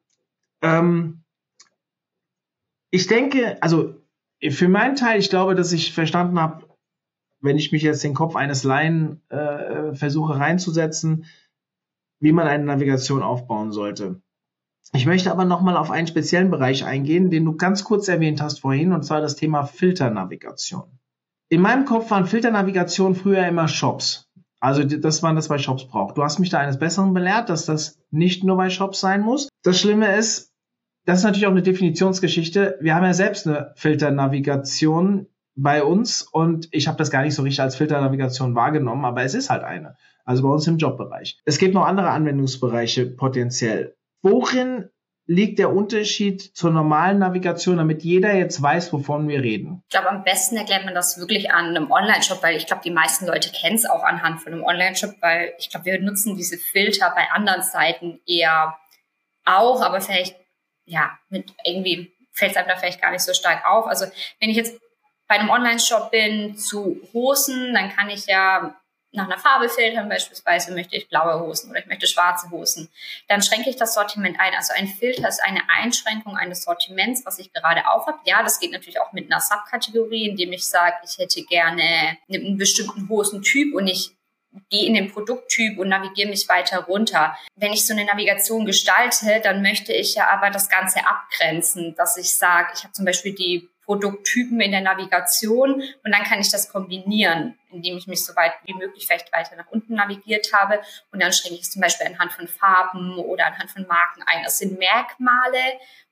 Ähm, ich denke, also für meinen Teil, ich glaube, dass ich verstanden habe, wenn ich mich jetzt den Kopf eines Laien äh, versuche reinzusetzen, wie man eine Navigation aufbauen sollte. Ich möchte aber nochmal auf einen speziellen Bereich eingehen, den du ganz kurz erwähnt hast vorhin, und zwar das Thema Filternavigation. In meinem Kopf waren Filternavigation früher immer Shops. Also das man das bei Shops braucht. Du hast mich da eines Besseren belehrt, dass das nicht nur bei Shops sein muss. Das Schlimme ist, das ist natürlich auch eine Definitionsgeschichte. Wir haben ja selbst eine Filternavigation bei uns und ich habe das gar nicht so richtig als Filternavigation wahrgenommen, aber es ist halt eine. Also bei uns im Jobbereich. Es gibt noch andere Anwendungsbereiche potenziell. Worin liegt der Unterschied zur normalen Navigation, damit jeder jetzt weiß, wovon wir reden? Ich glaube, am besten erklärt man das wirklich an einem Online-Shop, weil ich glaube, die meisten Leute kennen es auch anhand von einem Online-Shop, weil ich glaube, wir nutzen diese Filter bei anderen Seiten eher auch, aber vielleicht, ja, mit irgendwie fällt es einem da vielleicht gar nicht so stark auf. Also wenn ich jetzt bei einem Online-Shop bin zu Hosen, dann kann ich ja nach einer Farbe filtern, beispielsweise möchte ich blaue Hosen oder ich möchte schwarze Hosen. Dann schränke ich das Sortiment ein. Also ein Filter ist eine Einschränkung eines Sortiments, was ich gerade aufhabe. Ja, das geht natürlich auch mit einer Subkategorie, indem ich sage, ich hätte gerne einen bestimmten Hosentyp und ich gehe in den Produkttyp und navigiere mich weiter runter. Wenn ich so eine Navigation gestalte, dann möchte ich ja aber das Ganze abgrenzen, dass ich sage, ich habe zum Beispiel die Produkttypen in der Navigation und dann kann ich das kombinieren, indem ich mich so weit wie möglich vielleicht weiter nach unten navigiert habe und dann schränke ich es zum Beispiel anhand von Farben oder anhand von Marken ein. Das sind Merkmale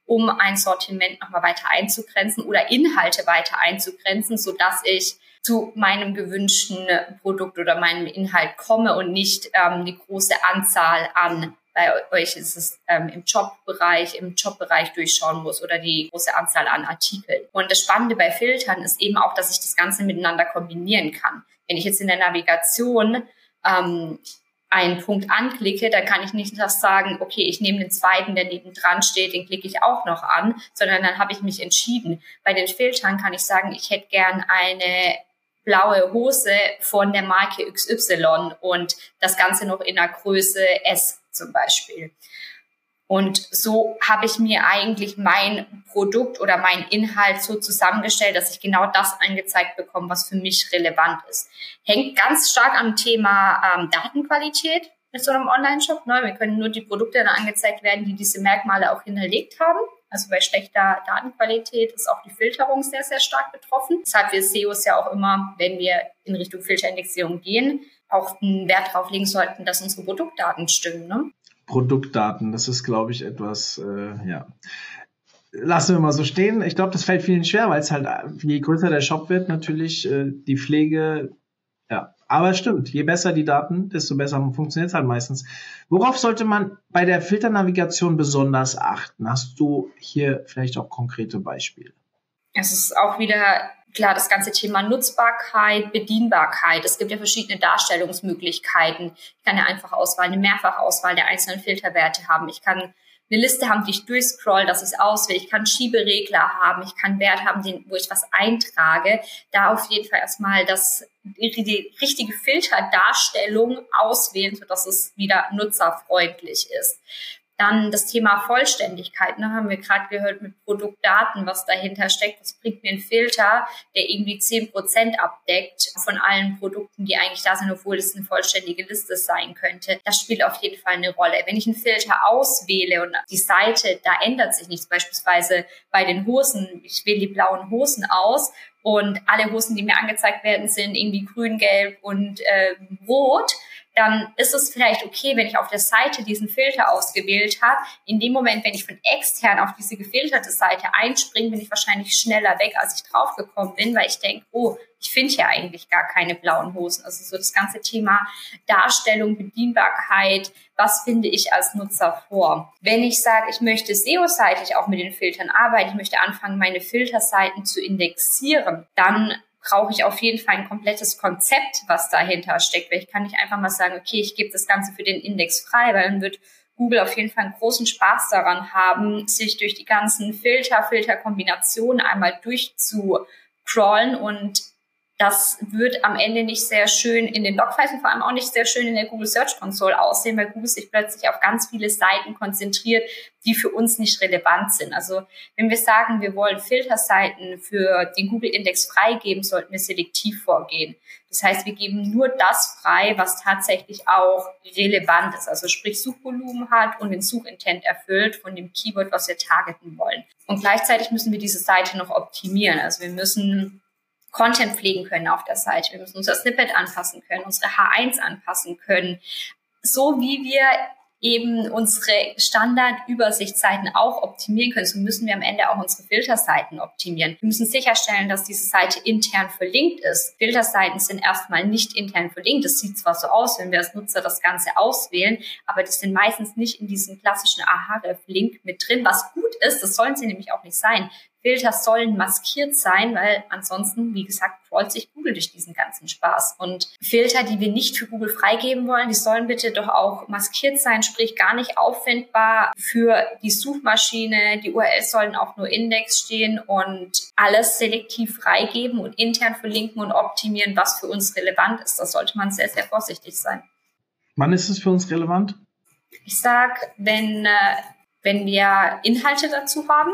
um ein Sortiment nochmal weiter einzugrenzen oder Inhalte weiter einzugrenzen, sodass ich zu meinem gewünschten Produkt oder meinem Inhalt komme und nicht ähm, die große Anzahl an, bei euch ist es ähm, im Jobbereich, im Jobbereich durchschauen muss oder die große Anzahl an Artikeln. Und das Spannende bei Filtern ist eben auch, dass ich das Ganze miteinander kombinieren kann. Wenn ich jetzt in der Navigation ähm, einen Punkt anklicke, dann kann ich nicht just sagen, okay, ich nehme den zweiten, der nebendran steht, den klicke ich auch noch an, sondern dann habe ich mich entschieden. Bei den Filtern kann ich sagen, ich hätte gern eine blaue Hose von der Marke X Y und das Ganze noch in der Größe S zum Beispiel. Und so habe ich mir eigentlich mein Produkt oder meinen Inhalt so zusammengestellt, dass ich genau das angezeigt bekomme, was für mich relevant ist. Hängt ganz stark am Thema ähm, Datenqualität mit so einem Online-Shop. Ne? Wir können nur die Produkte dann angezeigt werden, die diese Merkmale auch hinterlegt haben. Also bei schlechter Datenqualität ist auch die Filterung sehr, sehr stark betroffen. Deshalb wir S E Os ja auch immer, wenn wir in Richtung Filterindexierung gehen, auch einen Wert drauf legen sollten, dass unsere Produktdaten stimmen. Ne? Produktdaten, das ist, glaube ich, etwas, äh, ja, lassen wir mal so stehen. Ich glaube, das fällt vielen schwer, weil es halt, je größer der Shop wird, natürlich äh, die Pflege, ja, aber es stimmt, je besser die Daten, desto besser funktioniert es halt meistens. Worauf sollte man bei der Filternavigation besonders achten? Hast du hier vielleicht auch konkrete Beispiele? Es ist auch wieder klar das ganze Thema Nutzbarkeit, Bedienbarkeit. Es gibt ja verschiedene Darstellungsmöglichkeiten. Ich kann ja einfach Auswahl, eine Mehrfachauswahl der einzelnen Filterwerte haben. Ich kann eine Liste haben, die ich durchscroll, dass ich es auswähle. Ich kann Schieberegler haben. Ich kann Wert haben, den, wo ich was eintrage. Da auf jeden Fall erstmal das, die richtige Filterdarstellung auswählen, sodass es wieder nutzerfreundlich ist. Dann das Thema Vollständigkeit, ne, haben wir gerade gehört mit Produktdaten, was dahinter steckt. Das bringt mir ein Filter, der irgendwie zehn Prozent abdeckt von allen Produkten, die eigentlich da sind, obwohl es eine vollständige Liste sein könnte. Das spielt auf jeden Fall eine Rolle. Wenn ich einen Filter auswähle und die Seite, da ändert sich nichts, beispielsweise bei den Hosen, ich wähle die blauen Hosen aus und alle Hosen, die mir angezeigt werden, sind irgendwie grün, gelb und äh, rot, dann ist es vielleicht okay, wenn ich auf der Seite diesen Filter ausgewählt habe. In dem Moment, wenn ich von extern auf diese gefilterte Seite einspringe, bin ich wahrscheinlich schneller weg, als ich draufgekommen bin, weil ich denke, oh, ich finde ja eigentlich gar keine blauen Hosen. Also so das ganze Thema Darstellung, Bedienbarkeit, was finde ich als Nutzer vor? Wenn ich sage, ich möchte S E O-seitig auch mit den Filtern arbeiten, ich möchte anfangen, meine Filterseiten zu indexieren, dann brauche ich auf jeden Fall ein komplettes Konzept, was dahinter steckt. Weil ich kann nicht einfach mal sagen, okay, ich gebe das Ganze für den Index frei, weil dann wird Google auf jeden Fall einen großen Spaß daran haben, sich durch die ganzen Filter, Filterkombinationen einmal durchzucrawlen und das wird am Ende nicht sehr schön in den Logfiles und vor allem auch nicht sehr schön in der Google Search Console aussehen, weil Google sich plötzlich auf ganz viele Seiten konzentriert, die für uns nicht relevant sind. Also wenn wir sagen, wir wollen Filterseiten für den Google-Index freigeben, sollten wir selektiv vorgehen. Das heißt, wir geben nur das frei, was tatsächlich auch relevant ist, also sprich Suchvolumen hat und den Suchintent erfüllt von dem Keyword, was wir targeten wollen. Und gleichzeitig müssen wir diese Seite noch optimieren. Also wir müssen Content pflegen können auf der Seite. Wir müssen unser Snippet anpassen können, unsere H eins anpassen können. So wie wir eben unsere Standard-Übersichtsseiten auch optimieren können, so müssen wir am Ende auch unsere Filterseiten optimieren. Wir müssen sicherstellen, dass diese Seite intern verlinkt ist. Filterseiten sind erstmal nicht intern verlinkt. Das sieht zwar so aus, wenn wir als Nutzer das Ganze auswählen, aber die sind meistens nicht in diesem klassischen Ahref-Link mit drin, was gut ist. Das sollen sie nämlich auch nicht sein. Filter sollen maskiert sein, weil ansonsten, wie gesagt, freut sich Google durch diesen ganzen Spaß. Und Filter, die wir nicht für Google freigeben wollen, die sollen bitte doch auch maskiert sein, sprich gar nicht auffindbar für die Suchmaschine. Die U R Ls sollen auch nur Index stehen und alles selektiv freigeben und intern verlinken und optimieren, was für uns relevant ist. Da sollte man sehr, sehr vorsichtig sein. Wann ist es für uns relevant? Ich sag, wenn, äh, wenn wir Inhalte dazu haben,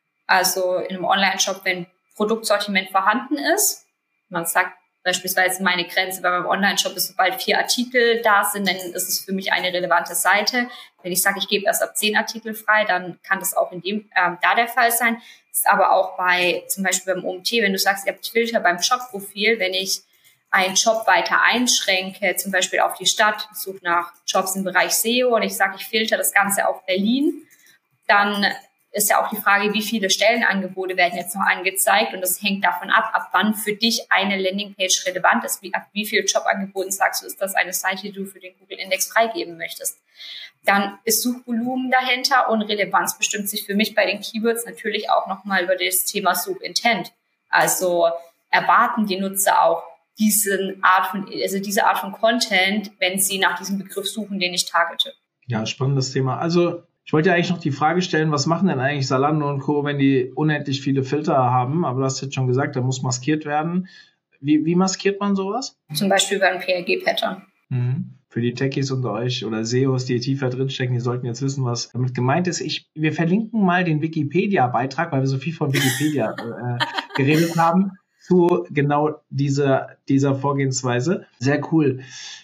also in einem Online-Shop, wenn Produktsortiment vorhanden ist. Man sagt beispielsweise, meine Grenze bei meinem Online-Shop ist, sobald vier Artikel da sind, dann ist es für mich eine relevante Seite. Wenn ich sage, ich gebe erst ab zehn Artikel frei, dann kann das auch in dem ähm, da der Fall sein. Das ist aber auch bei, zum Beispiel beim O M T, wenn du sagst, ihr habt Filter beim Shop-Profil, wenn ich einen Job weiter einschränke, zum Beispiel auf die Stadt, ich suche nach Jobs im Bereich S E O und ich sage, ich filter das Ganze auf Berlin, dann ist ja auch die Frage, wie viele Stellenangebote werden jetzt noch angezeigt und das hängt davon ab, ab wann für dich eine Landingpage relevant ist, wie, ab wie viel Jobangeboten sagst du, ist das eine Seite, die du für den Google-Index freigeben möchtest. Dann ist Suchvolumen dahinter und Relevanz bestimmt sich für mich bei den Keywords natürlich auch nochmal über das Thema Suchintent. Also erwarten die Nutzer auch diesen Art von, also diese Art von Content, wenn sie nach diesem Begriff suchen, den ich targete. Ja, spannendes Thema. Also ich wollte ja eigentlich noch die Frage stellen, was machen denn eigentlich Zalando und Co., wenn die unendlich viele Filter haben? Aber du hast jetzt schon gesagt, da muss maskiert werden. Wie, wie maskiert man sowas? Zum Beispiel über ein P L G-Pattern. Mhm. Für die Techies unter euch oder S E Os, die tiefer drinstecken, die sollten jetzt wissen, was damit gemeint ist. Ich, wir verlinken mal den Wikipedia-Beitrag, weil wir so viel von Wikipedia äh, geredet haben, zu genau dieser, dieser Vorgehensweise. Sehr cool.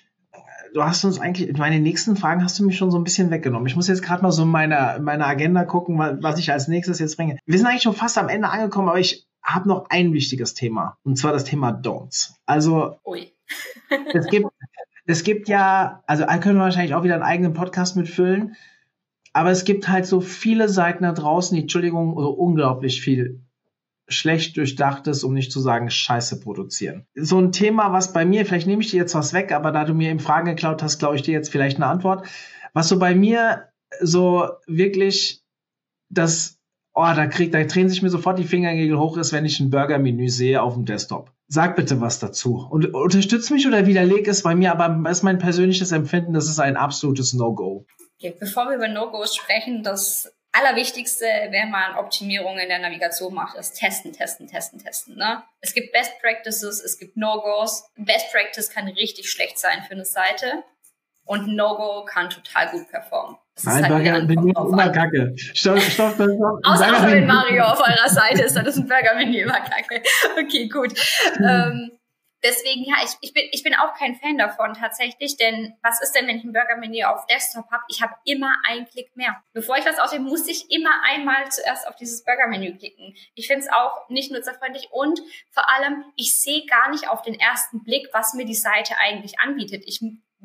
Du hast uns eigentlich, meine nächsten Fragen hast du mich schon so ein bisschen weggenommen. Ich muss jetzt gerade mal so in meiner, meiner Agenda gucken, was ich als nächstes jetzt bringe. Wir sind eigentlich schon fast am Ende angekommen, aber ich habe noch ein wichtiges Thema. Und zwar das Thema Don'ts. Also, Ui. es gibt, es gibt ja, also können wir wahrscheinlich auch wieder einen eigenen Podcast mitfüllen, aber es gibt halt so viele Seiten da draußen, die, Entschuldigung, so unglaublich viel schlecht durchdachtes, um nicht zu sagen Scheiße produzieren. So ein Thema, was bei mir, vielleicht nehme ich dir jetzt was weg, aber da du mir eben Fragen geklaut hast, glaube ich dir jetzt vielleicht eine Antwort. Was so bei mir so wirklich das, oh, da kriegt, da drehen sich mir sofort die Fingernägel hoch ist, wenn ich ein Burger-Menü sehe auf dem Desktop. Sag bitte was dazu. Und unterstütz mich oder widerleg es bei mir, aber das ist mein persönliches Empfinden, das ist ein absolutes No-Go. Okay, bevor wir über No-Gos sprechen, das Allerwichtigste, wenn man Optimierungen in der Navigation macht, ist testen, testen, testen, testen. Ne? Es gibt Best Practices, es gibt No-Gos. Best Practice kann richtig schlecht sein für eine Seite und No-Go kann total gut performen. Das Nein, ist halt Burger Menü ist immer kacke. Stopp, stopp, stopp. Außer also, wenn Mario auf eurer Seite ist, dann ist ein Burger-Menü immer kacke. Okay, gut. ähm, Deswegen, ja, ich, ich bin ich bin auch kein Fan davon tatsächlich, denn was ist denn, wenn ich ein Burger-Menü auf Desktop habe? Ich habe immer einen Klick mehr. Bevor ich was auswähle, muss ich immer einmal zuerst auf dieses Burger-Menü klicken. Ich finde es auch nicht nutzerfreundlich und vor allem, ich sehe gar nicht auf den ersten Blick, was mir die Seite eigentlich anbietet. Ich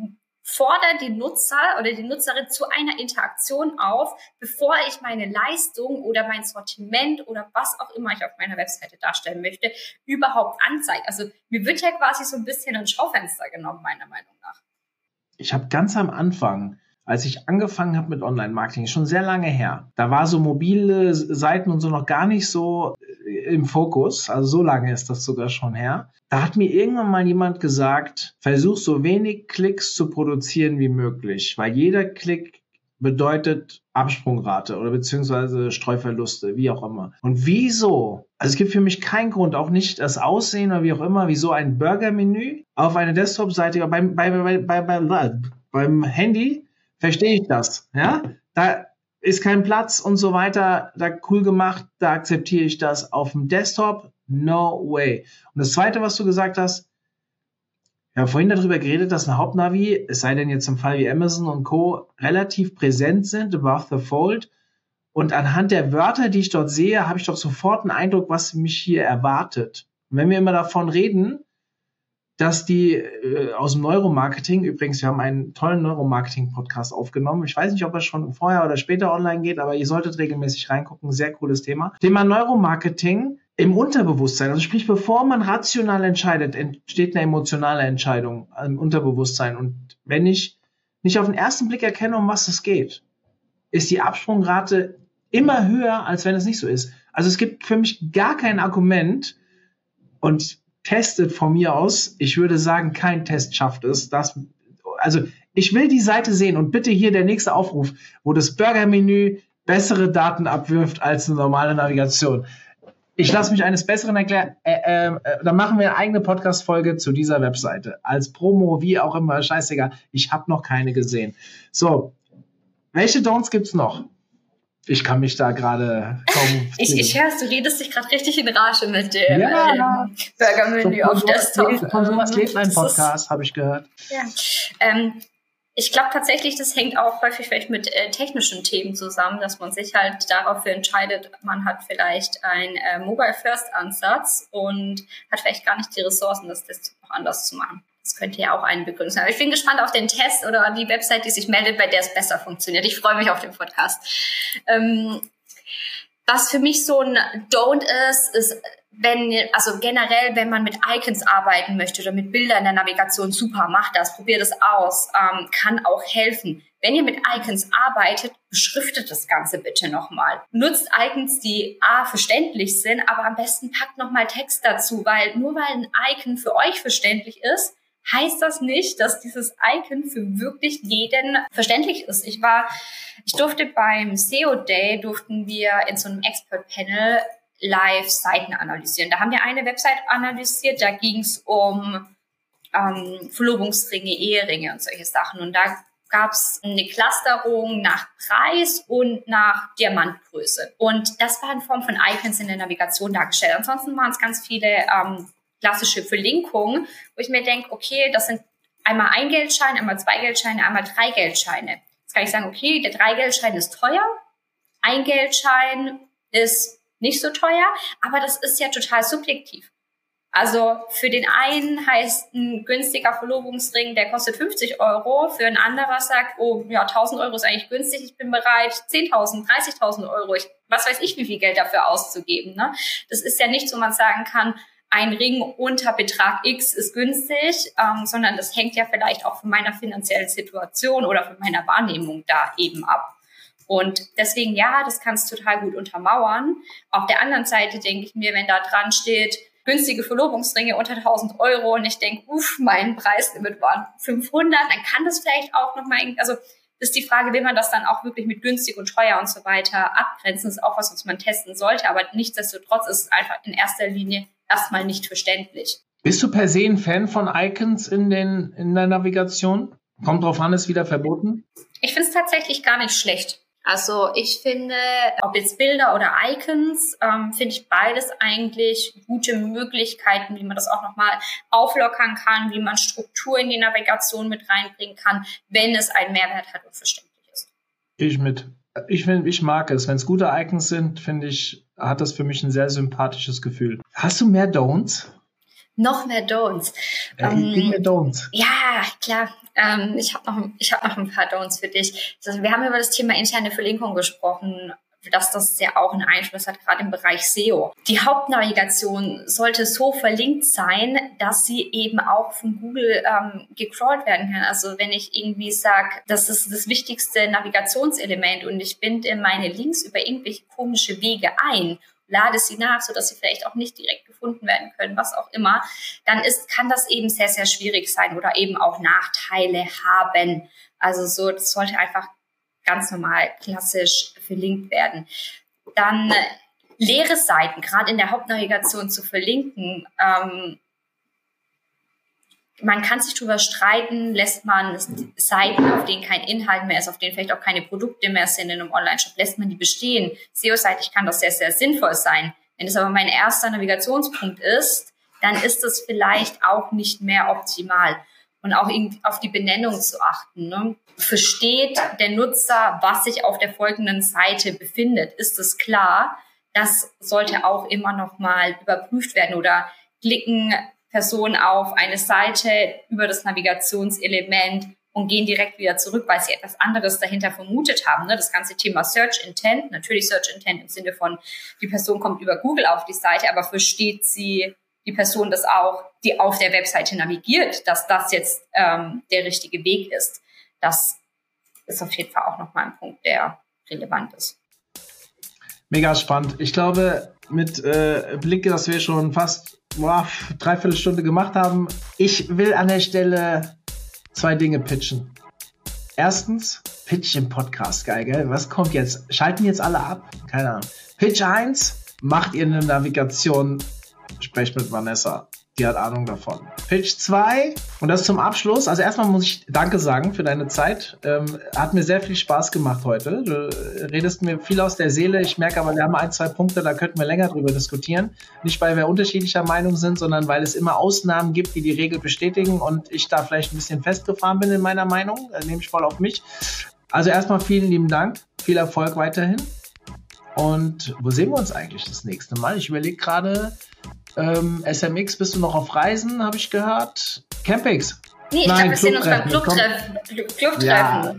fordere die Nutzer oder die Nutzerin zu einer Interaktion auf, bevor ich meine Leistung oder mein Sortiment oder was auch immer ich auf meiner Webseite darstellen möchte, überhaupt anzeige. Also mir wird ja quasi so ein bisschen ein Schaufenster genommen, meiner Meinung nach. Ich habe ganz am Anfang, als ich angefangen habe mit Online-Marketing, schon sehr lange her, da war so mobile Seiten und so noch gar nicht so im Fokus, also so lange ist das sogar schon her. Da hat mir irgendwann mal jemand gesagt, versuch so wenig Klicks zu produzieren wie möglich, weil jeder Klick bedeutet Absprungrate oder beziehungsweise Streuverluste, wie auch immer. Und wieso? Also es gibt für mich keinen Grund, auch nicht das Aussehen oder wie auch immer, wieso ein Burger-Menü auf einer Desktop-Seite, beim, bei, bei, bei, bei, beim Handy verstehe ich das, ja? Da ist kein Platz und so weiter, da cool gemacht, da akzeptiere ich das. Auf dem Desktop, no way. Und das Zweite, was du gesagt hast, wir haben vorhin darüber geredet, dass ein Hauptnavi, es sei denn jetzt im Fall wie Amazon und Co., relativ präsent sind, above the fold. Und anhand der Wörter, die ich dort sehe, habe ich doch sofort einen Eindruck, was mich hier erwartet. Und wenn wir immer davon reden, dass die äh, aus dem Neuromarketing, übrigens, wir haben einen tollen Neuromarketing-Podcast aufgenommen. Ich weiß nicht, ob er schon vorher oder später online geht, aber ihr solltet regelmäßig reingucken. Sehr cooles Thema. Thema Neuromarketing im Unterbewusstsein. Also sprich, bevor man rational entscheidet, entsteht eine emotionale Entscheidung im Unterbewusstsein. Und wenn ich nicht auf den ersten Blick erkenne, um was es geht, ist die Absprungrate immer höher, als wenn es nicht so ist. Also es gibt für mich gar kein Argument und testet von mir aus. Ich würde sagen, kein Test schafft es. Das, also ich will die Seite sehen und bitte hier der nächste Aufruf, wo das Burger-Menü bessere Daten abwirft als eine normale Navigation. Ich lasse mich eines Besseren erklären. Äh, äh, dann machen wir eine eigene Podcast-Folge zu dieser Webseite. Als Promo, wie auch immer, scheißegal. Ich habe noch keine gesehen. So, welche Don'ts gibt's noch? Ich kann mich da gerade kaum... ich ich höre, du redest dich gerade richtig in Rage mit dem ja. ähm, Burger-Menü so, auf Desktop. Von sowas lebt ein Podcast, habe ich gehört. Ja. Ähm, ich glaube tatsächlich, das hängt auch häufig vielleicht mit äh, technischen Themen zusammen, dass man sich halt dafür entscheidet, man hat vielleicht einen äh, Mobile-First-Ansatz und hat vielleicht gar nicht die Ressourcen, das Desktop noch anders zu machen. Das könnte ja auch eine Begründung sein. Aber ich bin gespannt auf den Test oder die Website, die sich meldet, bei der es besser funktioniert. Ich freue mich auf den Podcast. Ähm, Was für mich so ein Don't ist, ist, wenn, also generell, wenn man mit Icons arbeiten möchte oder mit Bildern in der Navigation, super, macht das, probiert es aus, ähm, kann auch helfen. Wenn ihr mit Icons arbeitet, beschriftet das Ganze bitte nochmal. Nutzt Icons, die a, verständlich sind, aber am besten packt nochmal Text dazu, weil nur weil ein Icon für euch verständlich ist, heißt das nicht, dass dieses Icon für wirklich jeden verständlich ist. Ich war, ich durfte beim S E O Day, durften wir in so einem Expert-Panel live Seiten analysieren. Da haben wir eine Website analysiert, da ging es um ähm, Verlobungsringe, Eheringe und solche Sachen. Und da gab es eine Clusterung nach Preis und nach Diamantgröße. Und das war in Form von Icons in der Navigation dargestellt. Ansonsten waren es ganz viele ähm, klassische Verlinkungen, wo ich mir denke, okay, das sind einmal ein Geldschein, einmal zwei Geldscheine, einmal drei Geldscheine. Jetzt kann ich sagen, okay, der drei Geldschein ist teuer, ein Geldschein ist nicht so teuer, aber das ist ja total subjektiv. Also für den einen heißt ein günstiger Verlobungsring, der kostet fünfzig Euro, für einen anderer sagt, oh ja, tausend Euro ist eigentlich günstig, ich bin bereit, zehntausend, dreißigtausend Euro, ich, was weiß ich, wie viel Geld dafür auszugeben. Ne? Das ist ja nicht so, man sagen kann, ein Ring unter Betrag X ist günstig, ähm, sondern das hängt ja vielleicht auch von meiner finanziellen Situation oder von meiner Wahrnehmung da eben ab. Und deswegen, ja, das kann es total gut untermauern. Auf der anderen Seite denke ich mir, wenn da dran steht, günstige Verlobungsringe unter tausend Euro und ich denke, uff, mein Preislimit waren fünfhundert, dann kann das vielleicht auch nochmal, also das ist die Frage, will man das dann auch wirklich mit günstig und teuer und so weiter abgrenzen? Das ist auch was, was man testen sollte, aber nichtsdestotrotz ist es einfach in erster Linie erstmal nicht verständlich. Bist du per se ein Fan von Icons in, den, in der Navigation? Kommt drauf an, ist wieder verboten? Ich finde es tatsächlich gar nicht schlecht. Also ich finde, ob jetzt Bilder oder Icons, ähm, finde ich beides eigentlich gute Möglichkeiten, wie man das auch nochmal auflockern kann, wie man Struktur in die Navigation mit reinbringen kann, wenn es einen Mehrwert hat und verständlich ist. Ich mit. Ich finde, ich mag es. Wenn es gute Icons sind, finde ich, hat das für mich ein sehr sympathisches Gefühl. Hast du mehr Don'ts? Noch mehr Don'ts. Ja, ähm, mehr Don'ts. Ja, klar. Ähm, ich habe noch, ich hab noch ein paar Don'ts für dich. Also wir haben über das Thema interne Verlinkung gesprochen, dass das ja auch einen Einfluss hat, gerade im Bereich S E O. Die Hauptnavigation sollte so verlinkt sein, dass sie eben auch von Google ähm, gecrawlt werden kann. Also wenn ich irgendwie sage, das ist das wichtigste Navigationselement und ich binde meine Links über irgendwelche komische Wege ein, lade sie nach, sodass sie vielleicht auch nicht direkt gefunden werden können, was auch immer, dann ist, kann das eben sehr, sehr schwierig sein oder eben auch Nachteile haben. Also so, das sollte einfach ganz normal klassisch verlinkt werden. Dann äh, leere Seiten, gerade in der Hauptnavigation zu verlinken. Ähm, man kann sich darüber streiten, lässt man Seiten, auf denen kein Inhalt mehr ist, auf denen vielleicht auch keine Produkte mehr sind in einem Online-Shop, lässt man die bestehen. S E O-seitig kann das sehr, sehr sinnvoll sein. Wenn es aber mein erster Navigationspunkt ist, dann ist das vielleicht auch nicht mehr optimal. Und auch auf die Benennung zu achten. Ne? Versteht der Nutzer, was sich auf der folgenden Seite befindet? Ist es klar? Das sollte auch immer noch mal überprüft werden. Oder klicken Personen auf eine Seite über das Navigationselement und gehen direkt wieder zurück, weil sie etwas anderes dahinter vermutet haben. Ne? Das ganze Thema Search Intent, natürlich Search Intent im Sinne von, die Person kommt über Google auf die Seite, aber versteht sie die Person das auch, die auf der Webseite navigiert, dass das jetzt ähm, der richtige Weg ist. Das ist auf jeden Fall auch nochmal ein Punkt, der relevant ist. Mega spannend. Ich glaube, mit äh, Blick, dass wir schon fast boah, dreiviertel Stunde gemacht haben, ich will an der Stelle zwei Dinge pitchen. Erstens, Pitch im Podcast. Geil, gell? Was kommt jetzt? Schalten jetzt alle ab? Keine Ahnung. Pitch eins, macht ihr eine Navigation. Sprecht mit Vanessa, die hat Ahnung davon. Pitch zwei, und das zum Abschluss. Also erstmal muss ich Danke sagen für deine Zeit. Ähm, hat mir sehr viel Spaß gemacht heute. Du redest mir viel aus der Seele. Ich merke aber, wir haben ein, zwei Punkte, da könnten wir länger drüber diskutieren. Nicht, weil wir unterschiedlicher Meinung sind, sondern weil es immer Ausnahmen gibt, die die Regel bestätigen und ich da vielleicht ein bisschen festgefahren bin in meiner Meinung. Das nehme ich voll auf mich. Also erstmal vielen lieben Dank. Viel Erfolg weiterhin. Und wo sehen wir uns eigentlich das nächste Mal? Ich überlege gerade, ähm, S M X, bist du noch auf Reisen, habe ich gehört? Campix? Nee, ich glaube, wir sehen uns beim Clubtreffen. Clubtreffen. Ja,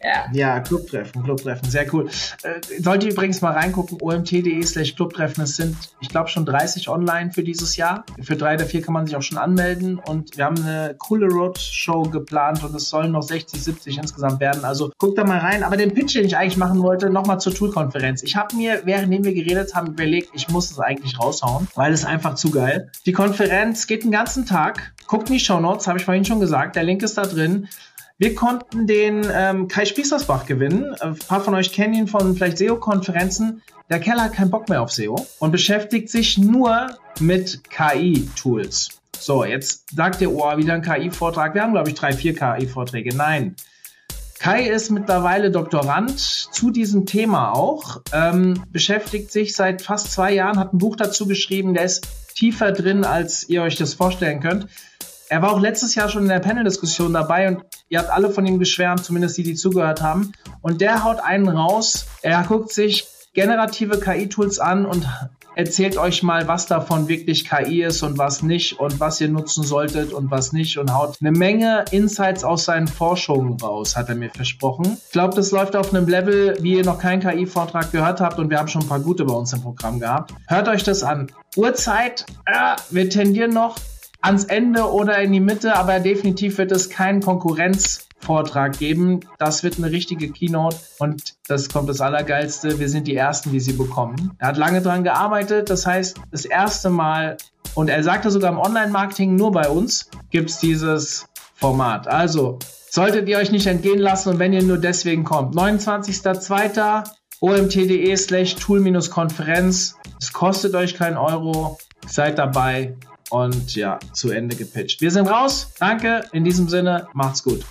Ja, ja Clubtreffen, Clubtreffen, sehr cool. Äh, sollt ihr übrigens mal reingucken, omt.de slash Clubtreffen. Es sind, ich glaube, schon dreißig online für dieses Jahr. Für drei oder vier kann man sich auch schon anmelden und wir haben eine coole Roadshow geplant und es sollen noch sechzig, siebzig insgesamt werden. Also guckt da mal rein. Aber den Pitch, den ich eigentlich machen wollte, nochmal zur Tool-Konferenz. Ich habe mir, währenddem wir geredet haben, überlegt, ich muss es eigentlich raushauen, weil es einfach zu geil. Die Konferenz geht den ganzen Tag. Guckt in die Shownotes, habe ich vorhin schon gesagt. Der Link ist da drin. Wir konnten den ähm, Kai Spießersbach gewinnen. Ein paar von euch kennen ihn von vielleicht S E O-Konferenzen. Der Kerl hat keinen Bock mehr auf S E O und beschäftigt sich nur mit K I-Tools. So, jetzt sagt ihr, oh, wieder ein K I-Vortrag. Wir haben, glaube ich, drei, vier K I-Vorträge. Nein. Kai ist mittlerweile Doktorand zu diesem Thema auch, ähm, beschäftigt sich seit fast zwei Jahren, hat ein Buch dazu geschrieben, der ist tiefer drin, als ihr euch das vorstellen könnt. Er war auch letztes Jahr schon in der Panel-Diskussion dabei und ihr habt alle von ihm geschwärmt, zumindest die, die zugehört haben. Und der haut einen raus, er guckt sich generative K I-Tools an und erzählt euch mal, was davon wirklich K I ist und was nicht und was ihr nutzen solltet und was nicht und haut eine Menge Insights aus seinen Forschungen raus, hat er mir versprochen. Ich glaube, das läuft auf einem Level, wie ihr noch keinen K I-Vortrag gehört habt und wir haben schon ein paar gute bei uns im Programm gehabt. Hört euch das an. Uhrzeit, äh, wir tendieren noch ans Ende oder in die Mitte, aber definitiv wird es keinen Konkurrenzvortrag geben. Das wird eine richtige Keynote und das kommt das Allergeilste. Wir sind die Ersten, die sie bekommen. Er hat lange dran gearbeitet, das heißt, das erste Mal, und er sagte sogar im Online-Marketing, nur bei uns gibt's dieses Format. Also, solltet ihr euch nicht entgehen lassen und wenn ihr nur deswegen kommt. neunundzwanzigster zweiter omt.de slash tool-konferenz. Es kostet euch keinen Euro. Seid dabei. Und ja, zu Ende gepitcht. Wir sind raus. Danke. In diesem Sinne, macht's gut.